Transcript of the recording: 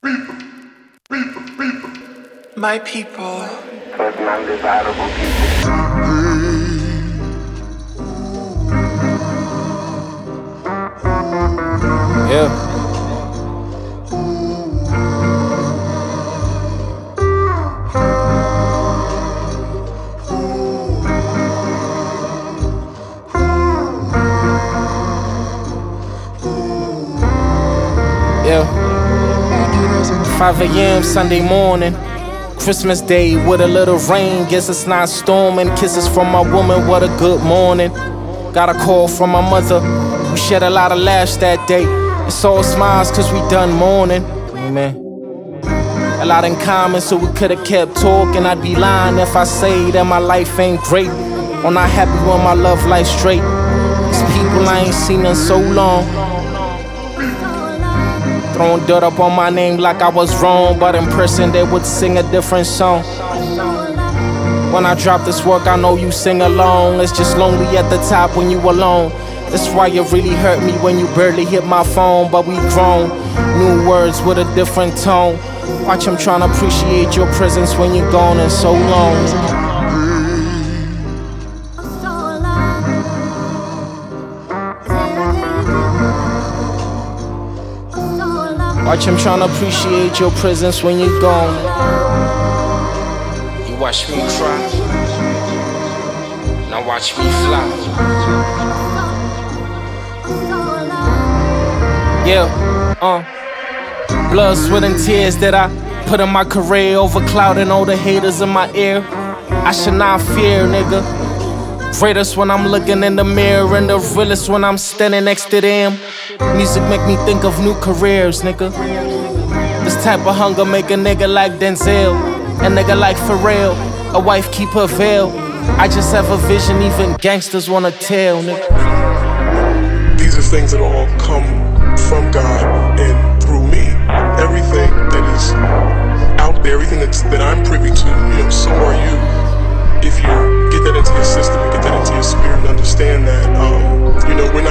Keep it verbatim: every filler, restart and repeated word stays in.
My people. Certain undesirable people. Yeah. Yeah. five a.m. Sunday morning, Christmas Day with a little rain. Guess it's not storming. Kisses from my woman, what a good morning. Got a call from my mother. We shed a lot of laughs that day. It's all smiles cause we done mourning. Amen. A lot in common, so we could've kept talking. I'd be lying if I say that my life ain't great, or not happy when my love life straight. These people I ain't seen in so long, throwing dirt up on my name like I was wrong, but in person they would sing a different song. When I drop this work, I know you sing along. It's just lonely at the top when you alone. That's why it really hurt me when you barely hit my phone. But we grown, new words with a different tone. Watch, I'm trying to appreciate your presence when you're gone and so long. Watch, I'm trying to appreciate your presence when you're gone. You watch me cry, now watch me fly. Yeah, uh blood, sweat, and tears that I put in my career, overclouding all the haters in my ear. I should not fear, nigga. Greatest when I'm looking in the mirror, and the realest when I'm standing next to them. Music make me think of new careers, nigga. This type of hunger make a nigga like Denzel, a nigga like Pharrell, a wife keep her veil. I just have a vision even gangsters wanna tell, nigga. These are things that all come from God and through me. Everything that is out there, everything that's, that I'm privy to, you know, so are you. If you get that into your system and get that into your spirit and understand that, um, you know, we're